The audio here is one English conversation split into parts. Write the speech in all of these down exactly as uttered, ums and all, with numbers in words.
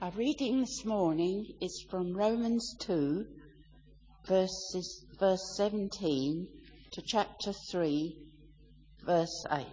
Our reading this morning is from Romans two, verses, verse seventeen to chapter three, verse eight.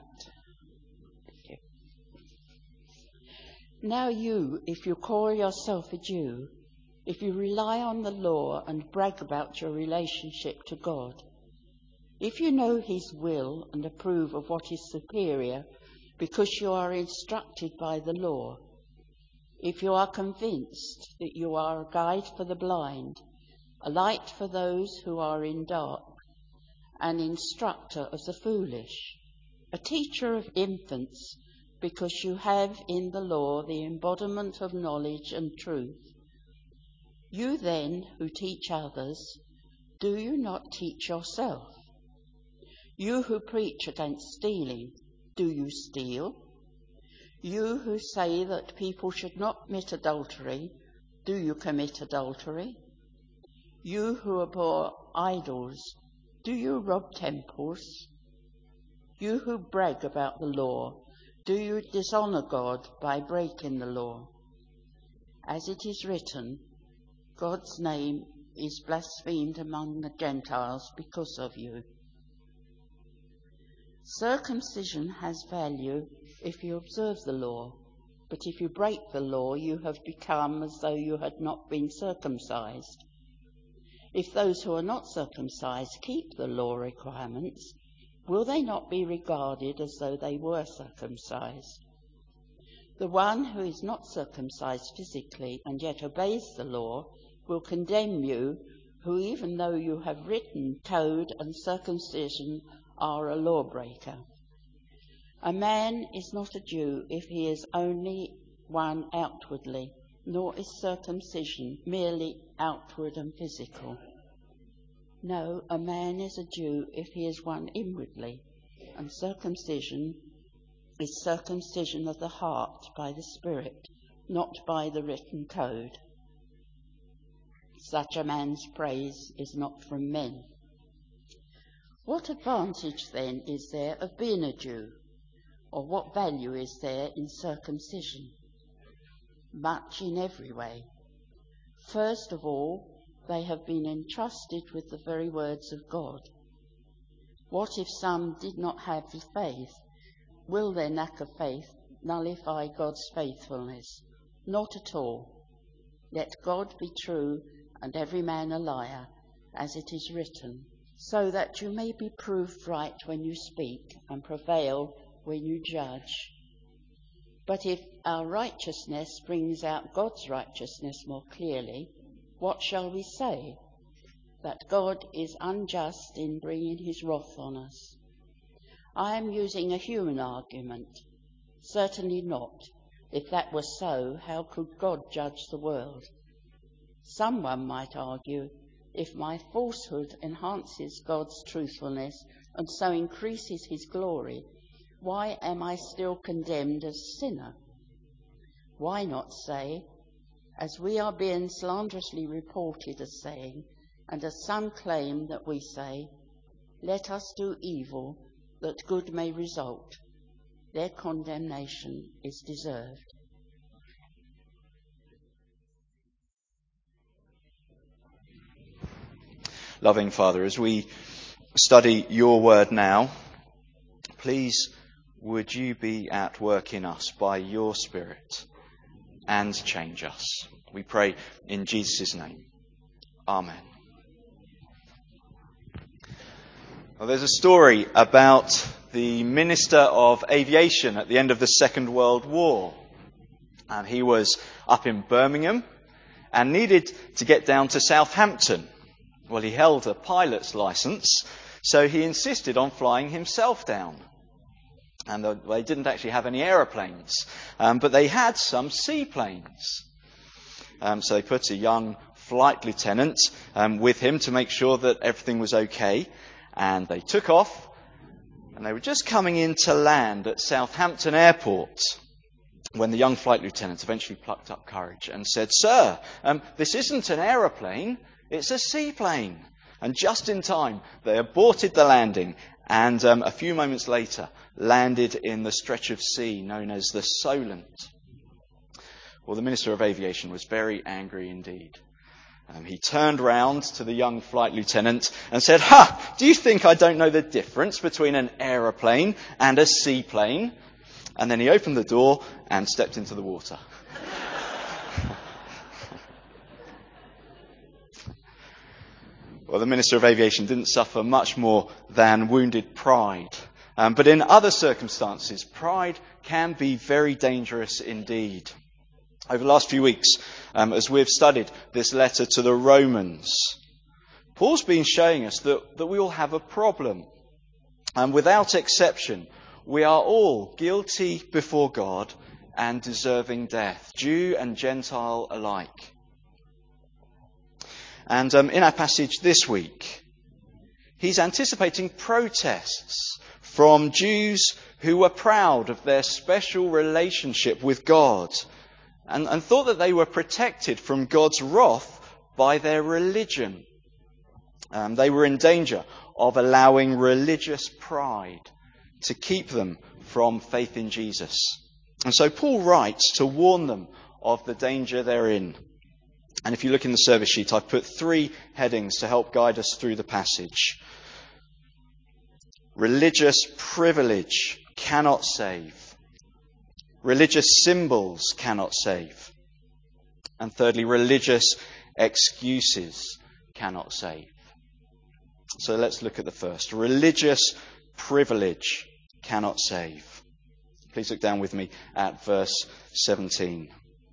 Now you, if you call yourself a Jew, if you rely on the law and brag about your relationship to God, if you know his will and approve of what is superior because you are instructed by the law, if you are convinced that you are a guide for the blind, a light for those who are in dark, an instructor of the foolish, a teacher of infants, because you have in the law the embodiment of knowledge and truth. You then, who teach others, do you not teach yourself? You who preach against stealing, do you steal? You who say that people should not commit adultery, do you commit adultery? You who abhor idols, do you rob temples? You who brag about the law, do you dishonour God by breaking the law? As it is written, God's name is blasphemed among the Gentiles because of you. Circumcision has value if you observe the law, but if you break the law, you have become as though you had not been circumcised. If those who are not circumcised keep the law requirements, will they not be regarded as though they were circumcised? The one who is not circumcised physically and yet obeys the law will condemn you, who even though you have written code and circumcision are a lawbreaker. A man is not a Jew if he is only one outwardly, nor is circumcision merely outward and physical. No, a man is a Jew if he is one inwardly, and circumcision is circumcision of the heart by the Spirit, not by the written code. Such a man's praise is not from men. What advantage then is there of being a Jew? Or what value is there in circumcision? Much in every way. First of all, they have been entrusted with the very words of God. What if some did not have the faith? Will their lack of faith nullify God's faithfulness? Not at all. Let God be true and every man a liar, as it is written, so that you may be proved right when you speak and prevail when you judge. But if our righteousness brings out God's righteousness more clearly, what shall we say? That God is unjust in bringing his wrath on us? I am using a human argument. Certainly not. If that were so, how could God judge the world? Someone might argue, if my falsehood enhances God's truthfulness and so increases his glory, why am I still condemned as a sinner? Why not say, as we are being slanderously reported as saying, and as some claim that we say, let us do evil that good may result. Their condemnation is deserved. Loving Father, as we study your word now, please would you be at work in us by your Spirit and change us. We pray in Jesus' name. Amen. Well, there's a story about the Minister of Aviation at the end of the Second World War. And he was up in Birmingham and needed to get down to Southampton. Well, he held a pilot's licence, so he insisted on flying himself down. And they didn't actually have any aeroplanes, um, but they had some seaplanes. Um, so they put a young flight lieutenant um, with him to make sure that everything was okay. And they took off, and they were just coming in to land at Southampton Airport when the young flight lieutenant eventually plucked up courage and said, "Sir, um, this isn't an aeroplane, it's a seaplane." And just in time, they aborted the landing and um, a few moments later landed in the stretch of sea known as the Solent. Well, the Minister of Aviation was very angry indeed. Um, he turned round to the young flight lieutenant and said, "Ha! Do you think I don't know the difference between an aeroplane and a seaplane?" And then he opened the door and stepped into the water. Well, the Minister of Aviation didn't suffer much more than wounded pride. Um, but in other circumstances, pride can be very dangerous indeed. Over the last few weeks, um, as we've studied this letter to the Romans, Paul's been showing us that, that we all have a problem. And without exception, we are all guilty before God and deserving death, Jew and Gentile alike. And um, in our passage this week, he's anticipating protests from Jews who were proud of their special relationship with God and, and thought that they were protected from God's wrath by their religion. Um, they were in danger of allowing religious pride to keep them from faith in Jesus. And so Paul writes to warn them of the danger they're in. And if you look in the service sheet, I've put three headings to help guide us through the passage. Religious privilege cannot save. Religious symbols cannot save. And thirdly, religious excuses cannot save. So let's look at the first. Religious privilege cannot save. Please look down with me at verse seventeen.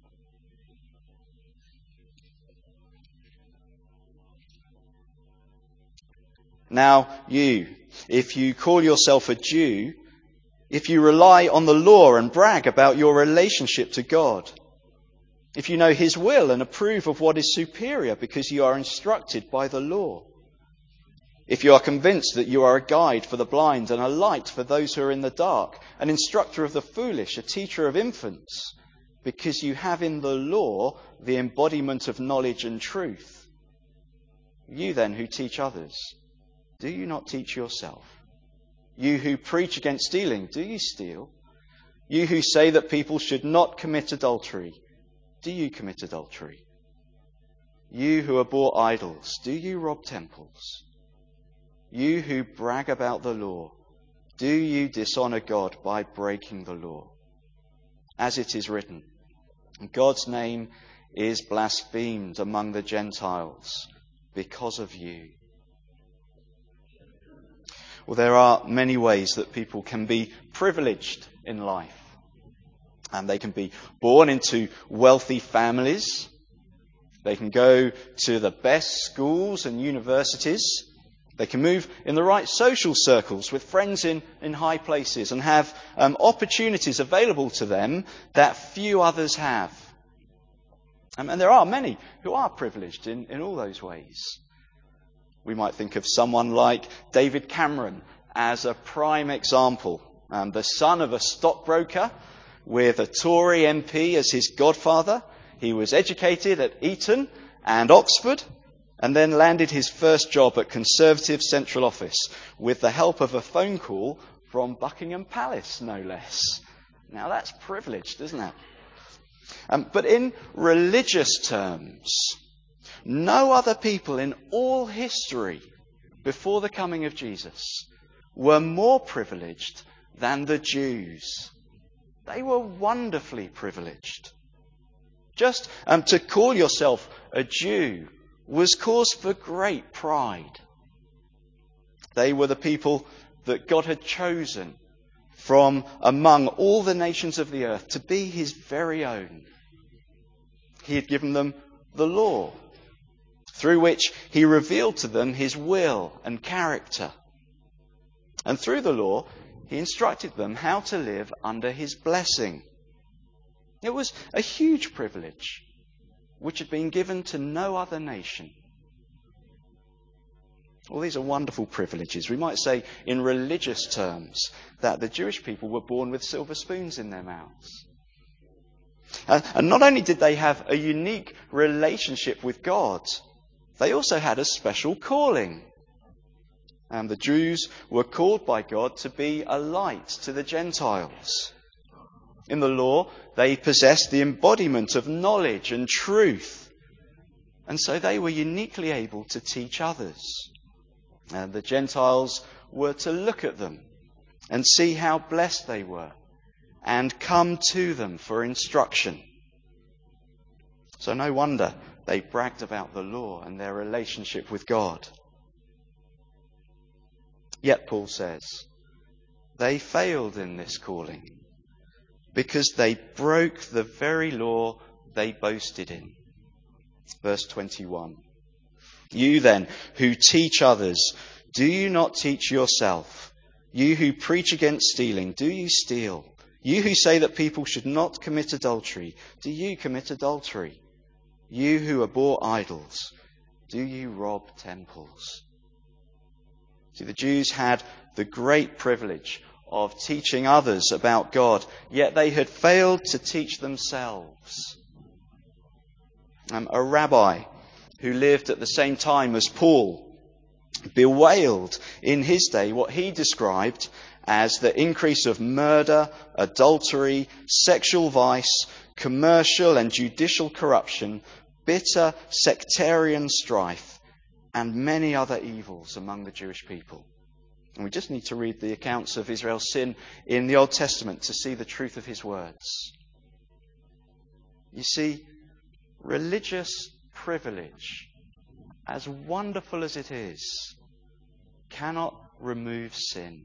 Now you, if you call yourself a Jew, if you rely on the law and brag about your relationship to God, if you know his will and approve of what is superior because you are instructed by the law, if you are convinced that you are a guide for the blind and a light for those who are in the dark, an instructor of the foolish, a teacher of infants, because you have in the law the embodiment of knowledge and truth, you then who teach others, do you not teach yourself? You who preach against stealing, do you steal? You who say that people should not commit adultery, do you commit adultery? You who abhor idols, do you rob temples? You who brag about the law, do you dishonor God by breaking the law? As it is written, God's name is blasphemed among the Gentiles because of you. Well, there are many ways that people can be privileged in life. And they can be born into wealthy families. They can go to the best schools and universities. They can move in the right social circles with friends in, in high places and have um, opportunities available to them that few others have. Um, and there are many who are privileged in, in all those ways. We might think of someone like David Cameron as a prime example. Um, the son of a stockbroker with a Tory M P as his godfather. He was educated at Eton and Oxford and then landed his first job at Conservative Central Office with the help of a phone call from Buckingham Palace, no less. Now that's privileged, isn't it? Um, but in religious terms, no other people in all history before the coming of Jesus were more privileged than the Jews. They were wonderfully privileged. Just um, to call yourself a Jew was cause for great pride. They were the people that God had chosen from among all the nations of the earth to be his very own. He had given them the law, through which he revealed to them his will and character. And through the law, he instructed them how to live under his blessing. It was a huge privilege, which had been given to no other nation. Well, these are wonderful privileges. We might say, in religious terms, that the Jewish people were born with silver spoons in their mouths. And, and not only did they have a unique relationship with God, they also had a special calling. And the Jews were called by God to be a light to the Gentiles. In the law, they possessed the embodiment of knowledge and truth. And so they were uniquely able to teach others. And the Gentiles were to look at them and see how blessed they were and come to them for instruction. So no wonder they bragged about the law and their relationship with God. Yet, Paul says, they failed in this calling because they broke the very law they boasted in. Verse twenty-one. You then, who teach others, do you not teach yourself? You who preach against stealing, do you steal? You who say that people should not commit adultery, do you commit adultery? You who abhor idols, do you rob temples? See, the Jews had the great privilege of teaching others about God, yet they had failed to teach themselves. Um, a rabbi who lived at the same time as Paul bewailed in his day what he described as the increase of murder, adultery, sexual vice, commercial and judicial corruption, bitter sectarian strife, and many other evils among the Jewish people. And we just need to read the accounts of Israel's sin in the Old Testament to see the truth of his words. You see, religious privilege, as wonderful as it is, cannot remove sin.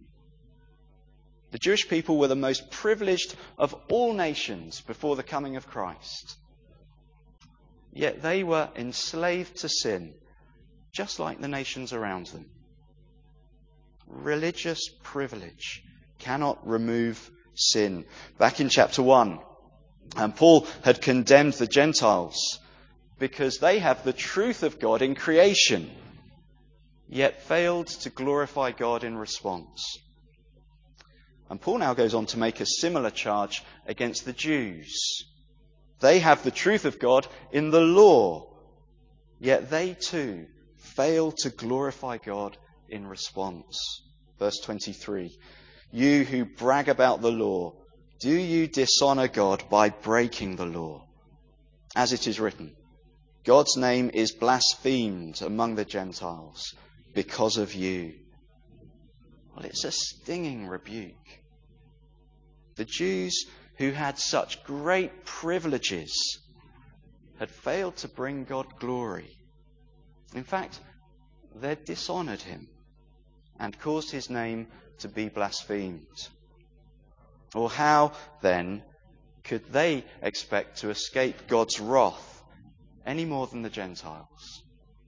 The Jewish people were the most privileged of all nations before the coming of Christ. Yet they were enslaved to sin, just like the nations around them. Religious privilege cannot remove sin. Back in chapter one, and Paul had condemned the Gentiles because they have the truth of God in creation, yet failed to glorify God in response. And Paul now goes on to make a similar charge against the Jews. They have the truth of God in the law, yet they too fail to glorify God in response. Verse twenty-three. You who brag about the law, do you dishonor God by breaking the law? As it is written, God's name is blasphemed among the Gentiles because of you. Well, it's a stinging rebuke. The Jews who had such great privileges had failed to bring God glory. In fact, they'd dishonored him and caused his name to be blasphemed. Or how, then, could they expect to escape God's wrath any more than the Gentiles?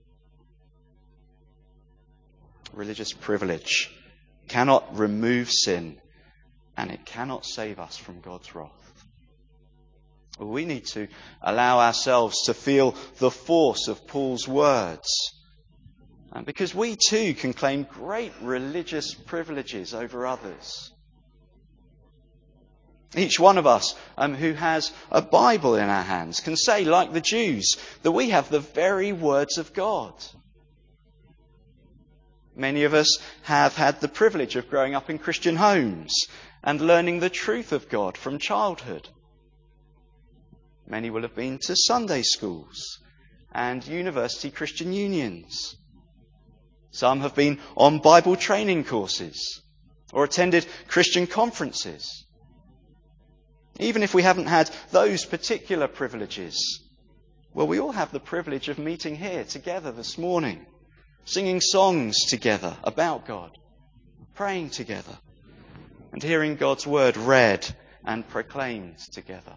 Religious privilege cannot remove sin, and it cannot save us from God's wrath. We need to allow ourselves to feel the force of Paul's words, because we too can claim great religious privileges over others. Each one of us um, who has a Bible in our hands can say, like the Jews, that we have the very words of God. Many of us have had the privilege of growing up in Christian homes and learning the truth of God from childhood. Many will have been to Sunday schools and university Christian unions. Some have been on Bible training courses or attended Christian conferences. Even if we haven't had those particular privileges, well, we all have the privilege of meeting here together this morning, singing songs together about God, praying together, and hearing God's word read and proclaimed together.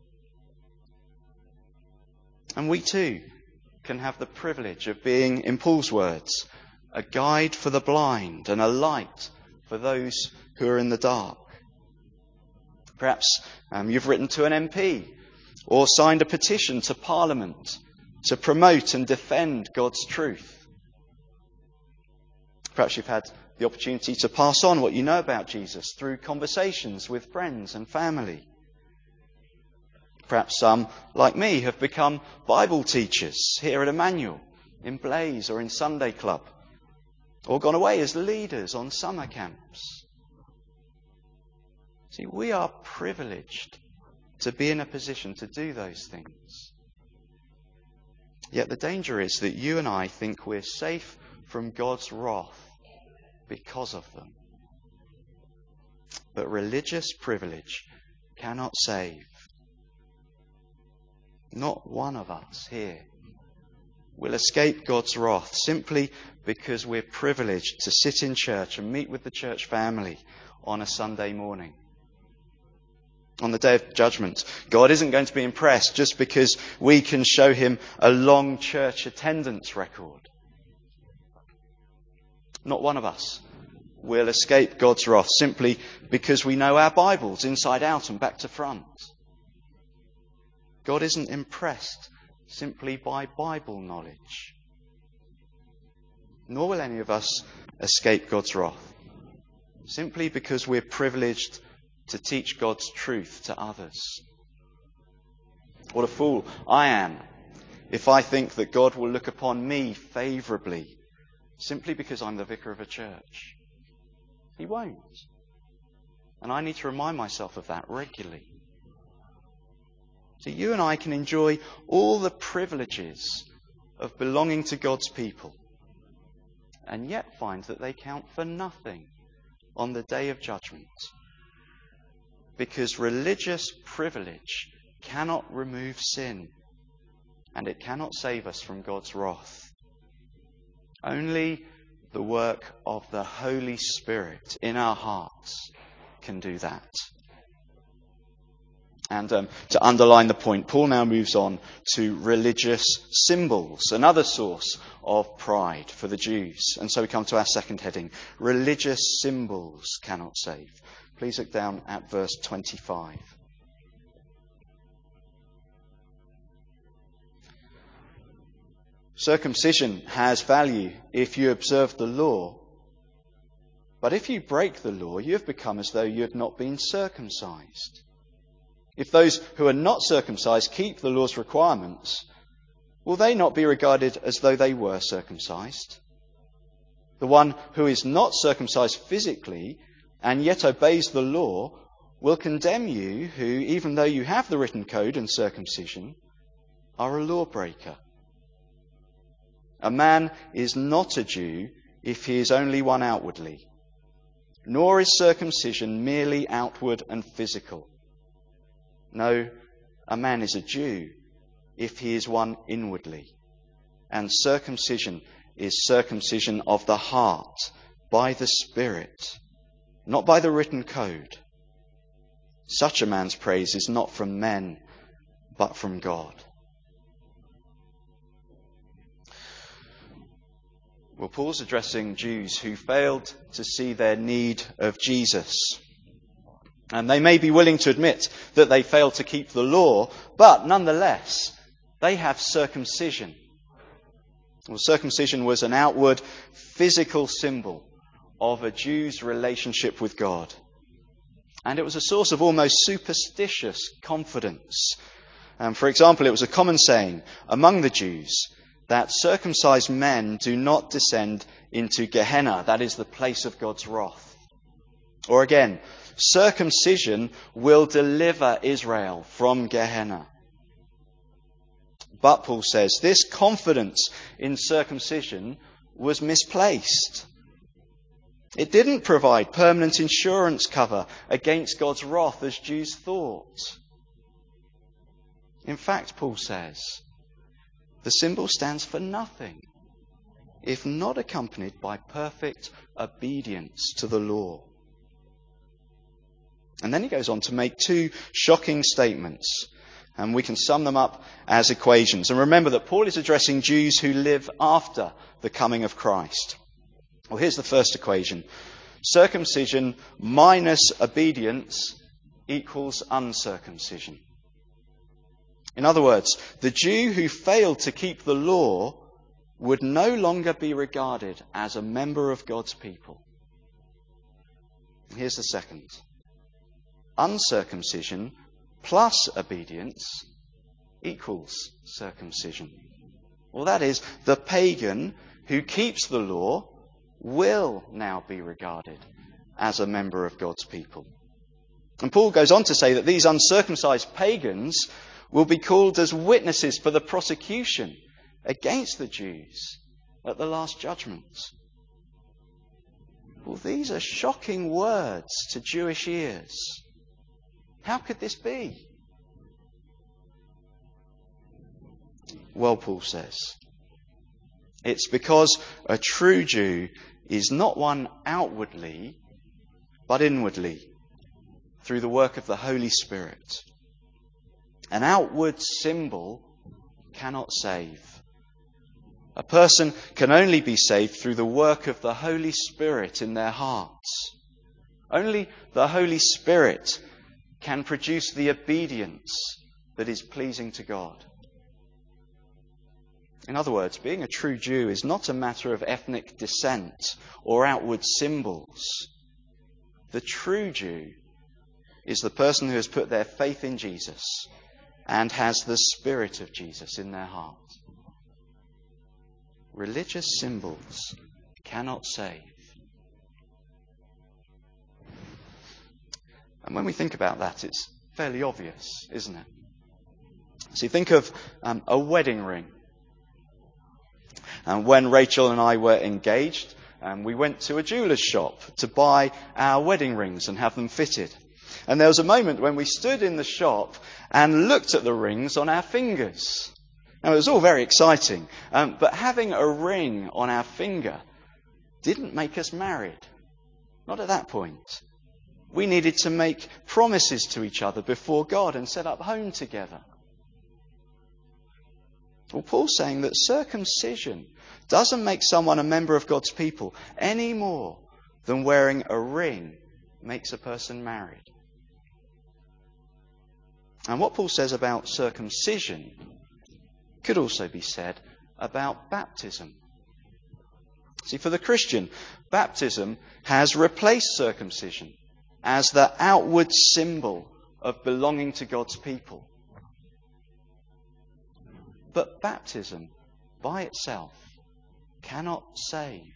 And we too can have the privilege of being, in Paul's words, a guide for the blind and a light for those who are in the dark. Perhaps um, you've written to an M P or signed a petition to Parliament to promote and defend God's truth. Perhaps you've had the opportunity to pass on what you know about Jesus through conversations with friends and family. Perhaps some, like me, have become Bible teachers here at Emmanuel, in Blaze or in Sunday Club, or gone away as leaders on summer camps. See, we are privileged to be in a position to do those things. Yet the danger is that you and I think we're safe from God's wrath because of them. But religious privilege cannot save. Not one of us here will escape God's wrath simply because we're privileged to sit in church and meet with the church family on a Sunday morning. On the day of judgment, God isn't going to be impressed just because we can show him a long church attendance record. Not one of us will escape God's wrath simply because we know our Bibles inside out and back to front. God isn't impressed simply by Bible knowledge. Nor will any of us escape God's wrath simply because we're privileged to teach God's truth to others. What a fool I am if I think that God will look upon me favourably simply because I'm the vicar of a church. He won't. And I need to remind myself of that regularly. So you and I can enjoy all the privileges of belonging to God's people and yet find that they count for nothing on the day of judgment. Because religious privilege cannot remove sin, and it cannot save us from God's wrath. Only the work of the Holy Spirit in our hearts can do that. And um, to underline the point, Paul now moves on to religious symbols, another source of pride for the Jews. And so we come to our second heading, religious symbols cannot save. Please look down at verse twenty-five. Circumcision has value if you observe the law. But if you break the law, you have become as though you had not been circumcised. If those who are not circumcised keep the law's requirements, will they not be regarded as though they were circumcised? The one who is not circumcised physically and yet obeys the law will condemn you who, even though you have the written code and circumcision, are a lawbreaker. A man is not a Jew if he is only one outwardly, nor is circumcision merely outward and physical. No, a man is a Jew if he is one inwardly, and circumcision is circumcision of the heart by the Spirit, not by the written code. Such a man's praise is not from men, but from God. Well, Paul's addressing Jews who failed to see their need of Jesus. And they may be willing to admit that they failed to keep the law, but nonetheless, they have circumcision. Well, circumcision was an outward physical symbol of a Jew's relationship with God. And it was a source of almost superstitious confidence. Um, for example, it was a common saying among the Jews that circumcised men do not descend into Gehenna, that is the place of God's wrath. Or again, circumcision will deliver Israel from Gehenna. But Paul says this confidence in circumcision was misplaced. It didn't provide permanent insurance cover against God's wrath as Jews thought. In fact, Paul says, the symbol stands for nothing if not accompanied by perfect obedience to the law. And then he goes on to make two shocking statements, and we can sum them up as equations. And remember that Paul is addressing Jews who live after the coming of Christ. Well, here's the first equation. Circumcision minus obedience equals uncircumcision. In other words, the Jew who failed to keep the law would no longer be regarded as a member of God's people. Here's the second. Uncircumcision plus obedience equals circumcision. Well, that is, the pagan who keeps the law will now be regarded as a member of God's people. And Paul goes on to say that these uncircumcised pagans will be called as witnesses for the prosecution against the Jews at the last judgment. Well, these are shocking words to Jewish ears. How could this be? Well, Paul says, it's because a true Jew is not one outwardly, but inwardly, through the work of the Holy Spirit. An outward symbol cannot save. A person can only be saved through the work of the Holy Spirit in their hearts. Only the Holy Spirit can produce the obedience that is pleasing to God. In other words, being a true Jew is not a matter of ethnic descent or outward symbols. The true Jew is the person who has put their faith in Jesus and has the Spirit of Jesus in their heart. Religious symbols cannot save. And when we think about that, it's fairly obvious, isn't it? See, think of um, a wedding ring. And when Rachel and I were engaged, um, we went to a jeweller's shop to buy our wedding rings and have them fitted. And there was a moment when we stood in the shop and looked at the rings on our fingers. Now, it was all very exciting, um, but having a ring on our finger didn't make us married. Not at that point. We needed to make promises to each other before God and set up home together. Well, Paul's saying that circumcision doesn't make someone a member of God's people any more than wearing a ring makes a person married. And what Paul says about circumcision could also be said about baptism. See, for the Christian, baptism has replaced circumcision as the outward symbol of belonging to God's people. But baptism, by itself, cannot save.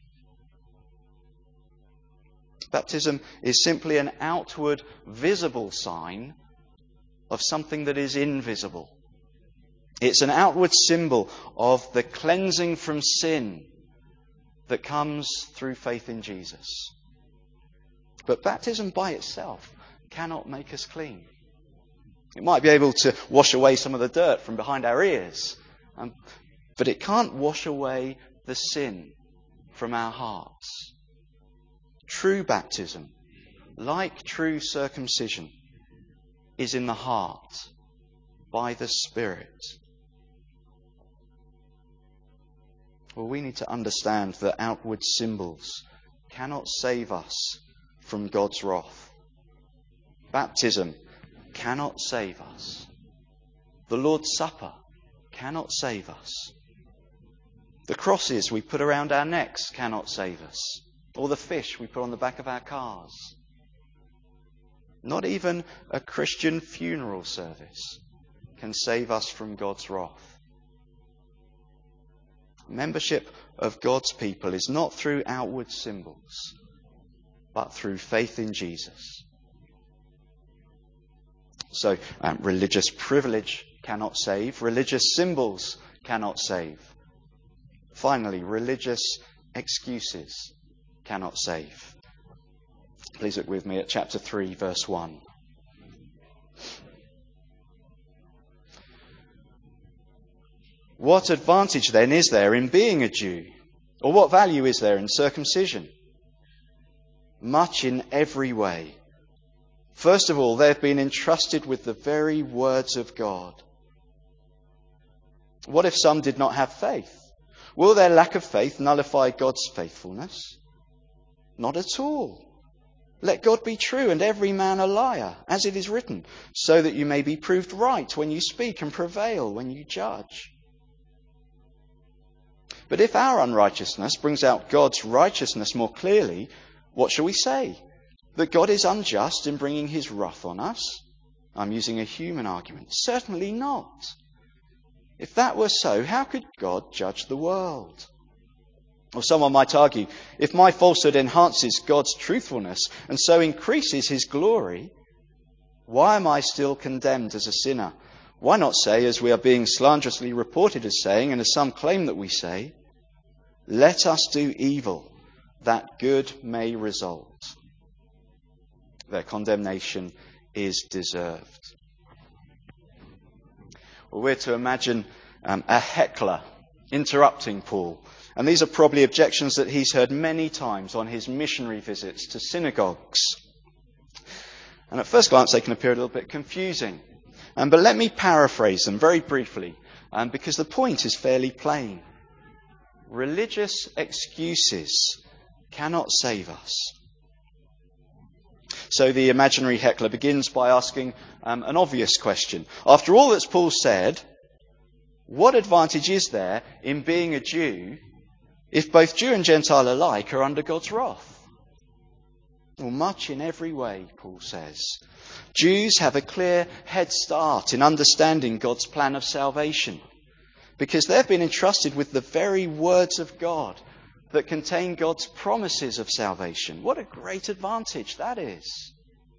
Baptism is simply an outward, visible sign of something that is invisible. It's an outward symbol of the cleansing from sin that comes through faith in Jesus. But baptism by itself cannot make us clean. It might be able to wash away some of the dirt from behind our ears, um, but it can't wash away the sin from our hearts. True baptism, like true circumcision, is in the heart by the Spirit. Well, we need to understand that outward symbols cannot save us from God's wrath. Baptism cannot save us. The Lord's Supper cannot save us. The crosses we put around our necks cannot save us. Or the fish we put on the back of our cars. Not even a Christian funeral service can save us from God's wrath. Membership of God's people is not through outward symbols, but through faith in Jesus. So, um, religious privilege cannot save. Religious symbols cannot save. Finally, religious excuses cannot save. Please look with me at chapter three, verse one. What advantage then is there in being a Jew? Or what value is there in circumcision? Much in every way. First of all, they have been entrusted with the very words of God. What if some did not have faith? Will their lack of faith nullify God's faithfulness? Not at all. Let God be true and every man a liar, as it is written, so that you may be proved right when you speak and prevail when you judge. But if our unrighteousness brings out God's righteousness more clearly, what shall we say? That God is unjust in bringing his wrath on us? I'm using a human argument. Certainly not. If that were so, how could God judge the world? Or someone might argue, if my falsehood enhances God's truthfulness and so increases his glory, Why am I still condemned as a sinner? Why not say, as we are being slanderously reported as saying, and as some claim that we say, let us do evil, that good may result? Their condemnation is deserved. Well, we're to imagine um, a heckler interrupting Paul. And these are probably objections that he's heard many times on his missionary visits to synagogues. And at first glance, they can appear a little bit confusing. Um, but let me paraphrase them very briefly, um, because the point is fairly plain. Religious excuses cannot save us. So the imaginary heckler begins by asking um, an obvious question. After all that Paul said, what advantage is there in being a Jew if both Jew and Gentile alike are under God's wrath? Well, much in every way, Paul says. Jews have a clear head start in understanding God's plan of salvation because they've been entrusted with the very words of God that contain God's promises of salvation. What a great advantage that is.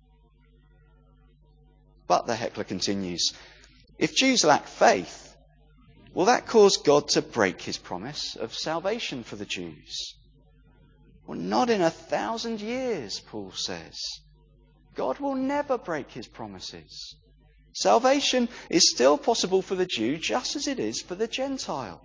But, the heckler continues, if Jews lack faith, will that cause God to break his promise of salvation for the Jews? Well, not in a thousand years, Paul says. God will never break his promises. Salvation is still possible for the Jew just as it is for the Gentile.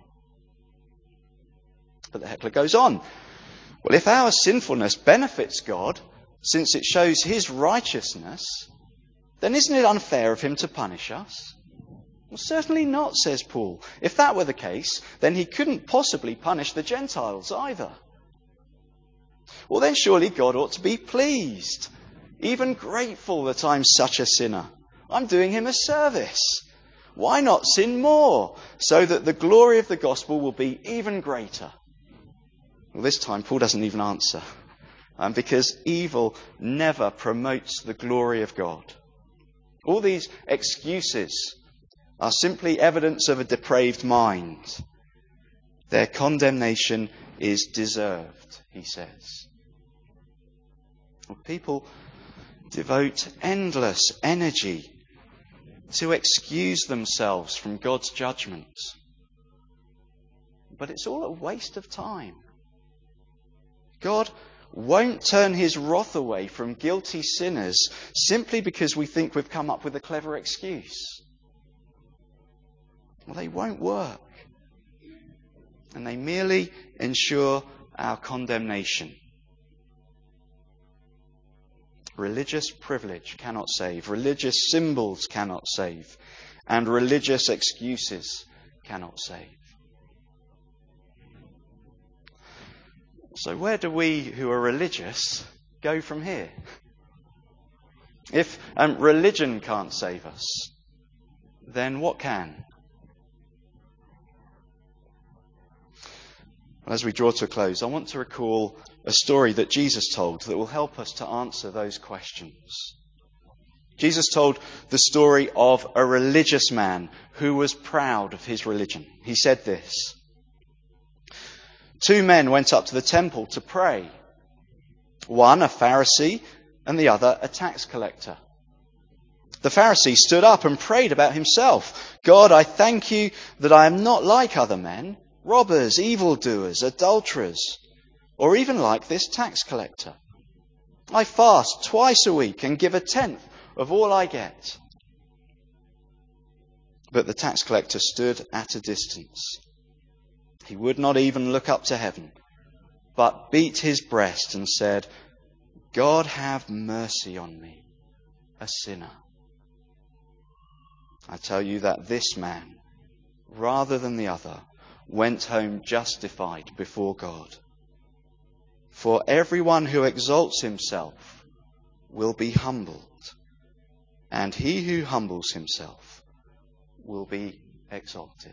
But the heckler goes on. Well, if our sinfulness benefits God, since it shows his righteousness, then isn't it unfair of him to punish us? Well, certainly not, says Paul. If that were the case, then he couldn't possibly punish the Gentiles either. Well, then surely God ought to be pleased, even grateful that I'm such a sinner. I'm doing him a service. Why not sin more, so that the glory of the gospel will be even greater? Well, this time Paul doesn't even answer, um, because evil never promotes the glory of God. All these excuses are simply evidence of a depraved mind. Their condemnation is deserved, he says. Well, people devote endless energy to excuse themselves from God's judgment. But it's all a waste of time. God won't turn his wrath away from guilty sinners simply because we think we've come up with a clever excuse. Well, they won't work. And they merely ensure our condemnation. Religious privilege cannot save. Religious symbols cannot save. And religious excuses cannot save. So where do we who are religious go from here? If um, religion can't save us, then what can? Well, as we draw to a close, I want to recall a story that Jesus told that will help us to answer those questions. Jesus told the story of a religious man who was proud of his religion. He said this: two men went up to the temple to pray. One a Pharisee and the other a tax collector. The Pharisee stood up and prayed about himself. God, I thank you that I am not like other men, robbers, evildoers, adulterers, or even like this tax collector. I fast twice a week and give a tenth of all I get. But the tax collector stood at a distance. He would not even look up to heaven, but beat his breast and said, God have mercy on me, a sinner. I tell you that this man, rather than the other, went home justified before God. For everyone who exalts himself will be humbled, and he who humbles himself will be exalted.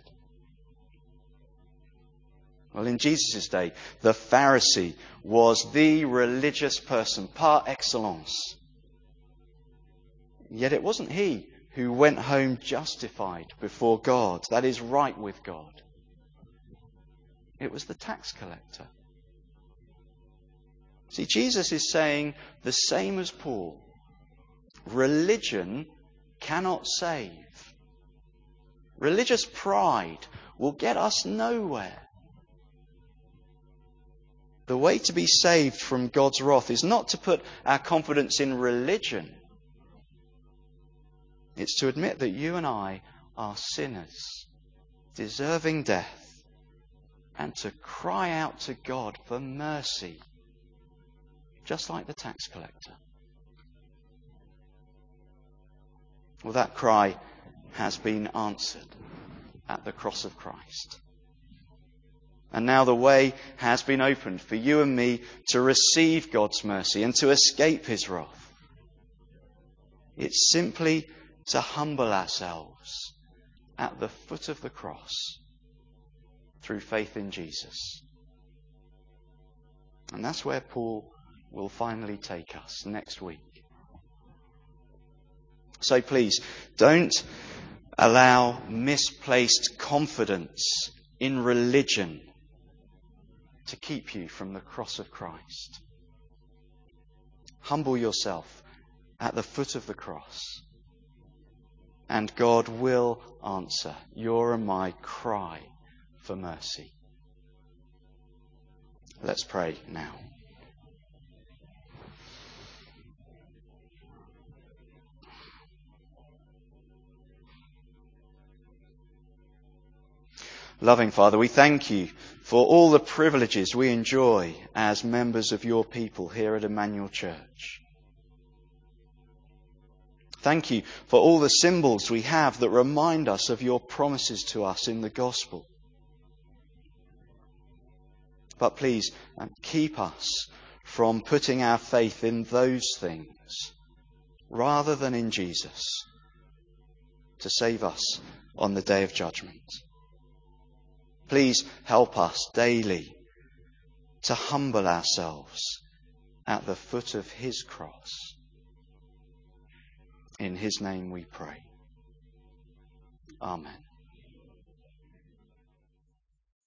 Well, in Jesus' day, the Pharisee was the religious person par excellence. Yet it wasn't he who went home justified before God, that is, right with God. It was the tax collector. See, Jesus is saying the same as Paul. religion cannot save. Religious pride will get us nowhere. The way to be saved from God's wrath is not to put our confidence in religion. It's to admit that you and I are sinners, deserving death, and to cry out to God for mercy, just like the tax collector. Well, that cry has been answered at the cross of Christ. And now the way has been opened for you and me to receive God's mercy and to escape his wrath. It's simply to humble ourselves at the foot of the cross through faith in Jesus. And that's where Paul will finally take us next week. So please, don't allow misplaced confidence in religion to keep you from the cross of Christ. Humble yourself at the foot of the cross, and God will answer your and my cry for mercy. Let's pray now. Loving Father, we thank you for all the privileges we enjoy as members of your people here at Emmanuel Church. Thank you for all the symbols we have that remind us of your promises to us in the gospel. But please keep us from putting our faith in those things rather than in Jesus to save us on the day of judgment. Please help us daily to humble ourselves at the foot of his cross. In his name we pray. Amen.